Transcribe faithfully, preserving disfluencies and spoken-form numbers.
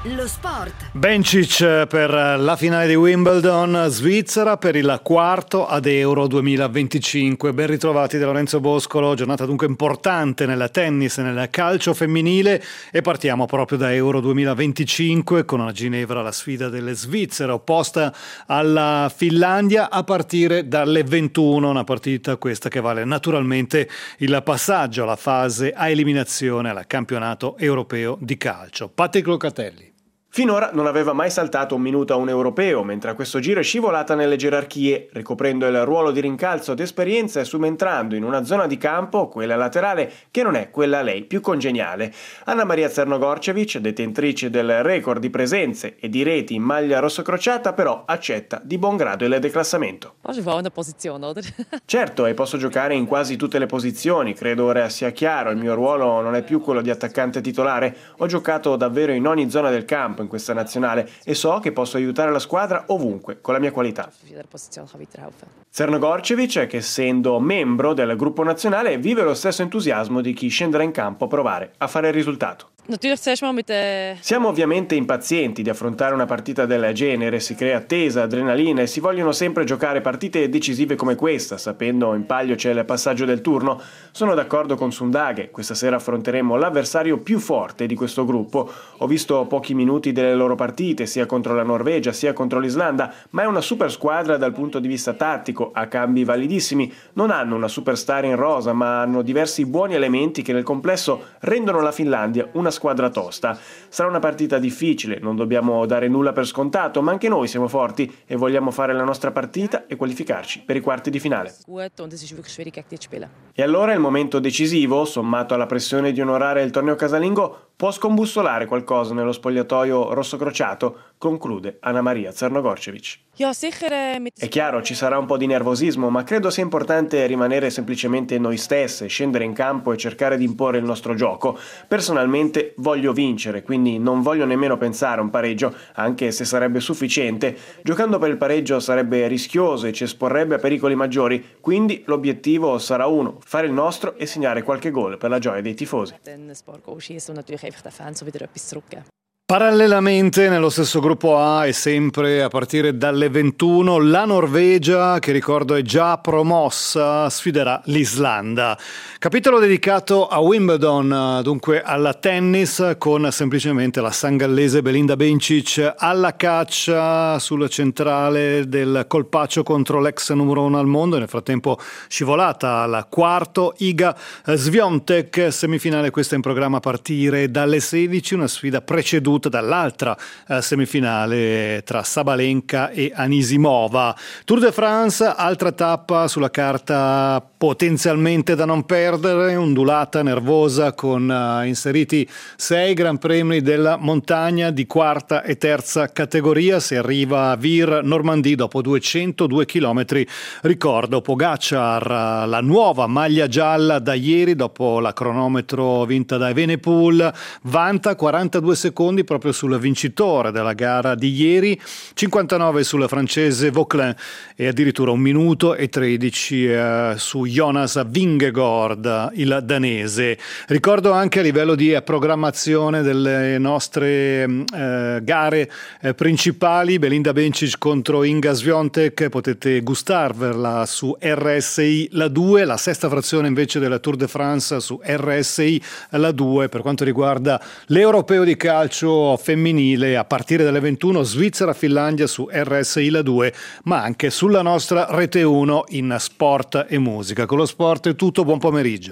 Lo sport. Bencic per la finale di Wimbledon, Svizzera per il quarto ad Euro duemilaventicinque. Ben ritrovati da Lorenzo Boscolo, giornata dunque importante nel tennis e nel calcio femminile e partiamo proprio da Euro duemilaventicinque con a Ginevra la sfida delle Svizzere opposta alla Finlandia a partire dalle ventuno, una partita questa che vale naturalmente il passaggio alla fase a eliminazione al campionato europeo di calcio. Patrick Locatelli. Finora non aveva mai saltato un minuto a un europeo, mentre a questo giro è scivolata nelle gerarchie, ricoprendo il ruolo di rincalzo d'esperienza e subentrando in una zona di campo, quella laterale, che non è quella a lei più congeniale. Anna Maria Crnogorcevic, detentrice del record di presenze e di reti in maglia rossocrociata, però accetta di buon grado il declassamento. Certo, e posso giocare in quasi tutte le posizioni, credo ora sia chiaro, il mio ruolo non è più quello di attaccante titolare, ho giocato davvero in ogni zona del campo in questa nazionale e so che posso aiutare la squadra ovunque con la mia qualità. Crnogorcevic, che essendo membro del gruppo nazionale vive lo stesso entusiasmo di chi scenderà in campo a provare a fare il risultato. Siamo ovviamente impazienti di affrontare una partita del genere, si crea attesa, adrenalina e si vogliono sempre giocare partite decisive come questa, sapendo in palio c'è il passaggio del turno. Sono d'accordo con Sundhage, questa sera affronteremo l'avversario più forte di questo gruppo. Ho visto pochi minuti delle loro partite, sia contro la Norvegia sia contro l'Islanda, ma è una super squadra dal punto di vista tattico, ha cambi validissimi, non hanno una superstar in rosa, ma hanno diversi buoni elementi che nel complesso rendono la Finlandia una squadra tosta. Sarà una partita difficile, non dobbiamo dare nulla per scontato, ma anche noi siamo forti e vogliamo fare la nostra partita e qualificarci per i quarti di finale. E allora il momento decisivo, sommato alla pressione di onorare il torneo casalingo, può scombussolare qualcosa nello spogliatoio rossocrociato, conclude Anna Maria Crnogorcevic. È chiaro, ci sarà un po' di nervosismo, ma credo sia importante rimanere semplicemente noi stesse, scendere in campo e cercare di imporre il nostro gioco. Personalmente voglio vincere, quindi non voglio nemmeno pensare a un pareggio, anche se sarebbe sufficiente. Giocando per il pareggio sarebbe rischioso e ci esporrebbe a pericoli maggiori, quindi l'obiettivo sarà uno, fare il nostro e segnare qualche gol per la gioia dei tifosi. Parallelamente nello stesso gruppo A e sempre a partire dalle ventuno la Norvegia, che ricordo è già promossa, sfiderà l'Islanda. Capitolo dedicato a Wimbledon, dunque alla tennis, con semplicemente la sangallese Belinda Bencic alla caccia sul centrale del colpaccio contro l'ex numero uno al mondo, nel frattempo scivolata al quarto Iga Swiatek, semifinale questa in programma a partire dalle sedici, una sfida preceduta dall'altra eh, semifinale tra Sabalenka e Anisimova. Tour de France, altra tappa sulla carta potenzialmente da non perdere, ondulata, nervosa, con uh, inseriti sei Gran Premi della montagna di quarta e terza categoria. Si arriva a Vir Normandie dopo duecentodue chilometri. Ricordo Pogacar, la nuova maglia gialla da ieri dopo la cronometro vinta da Evenepoel, vanta quarantadue secondi proprio sul vincitore della gara di ieri, cinquantanove sul francese Vauquelin e addirittura un minuto e tredici eh, su Jonas Vingegaard, il danese. Ricordo anche a livello di programmazione delle nostre eh, gare eh, principali, Belinda Bencic contro Iga Swiatek, potete gustarvela su R S I la due, la sesta frazione invece della Tour de France su R S I la due. Per quanto riguarda l'europeo di calcio femminile a partire dalle ventuno, Svizzera-Finlandia su R S I la due, ma anche sulla nostra Rete uno in Sport e Musica. Con lo sport è tutto, buon pomeriggio.